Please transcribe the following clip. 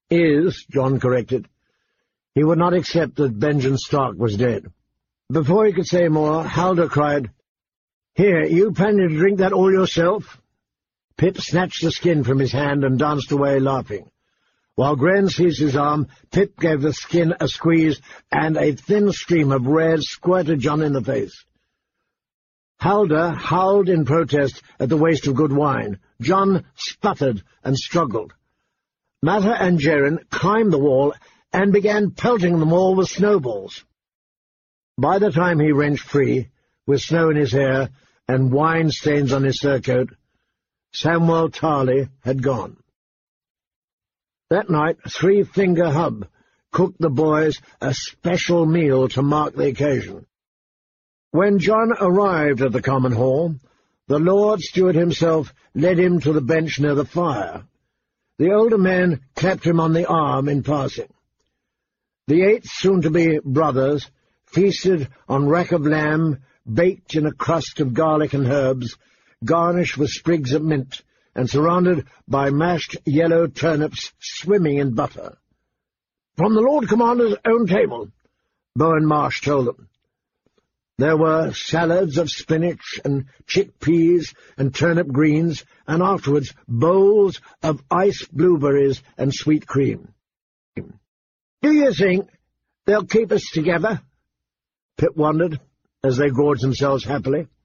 "Is," John corrected. He would not accept that Benjamin Stark was dead. Before he could say more, Halder cried, "Here, you planning to drink that all yourself?" Pip snatched the skin from his hand and danced away, laughing. While Gren seized his arm, Pip gave the skin a squeeze, and a thin stream of red squirted John in the face. Halder howled in protest at the waste of good wine. John sputtered and struggled. Mata and Jeren climbed the wall and began pelting them all with snowballs. By the time he wrenched free, with snow in his hair and wine stains on his surcoat, Samwell Tarley had gone. That night, Three Finger Hub cooked the boys a special meal to mark the occasion. When John arrived at the common hall, the Lord Steward himself led him to the bench near the fire. The older man clapped him on the arm in passing. The 8 soon-to-be brothers feasted on rack of lamb, baked in a crust of garlic and herbs, garnished with sprigs of mint, and surrounded by mashed yellow turnips swimming in butter. "From the Lord Commander's own table," Bowen Marsh told them. There were salads of spinach and chickpeas and turnip greens, and afterwards bowls of iced blueberries and sweet cream. "Do you think they'll keep us together?" Pip wondered, as they gorged themselves happily.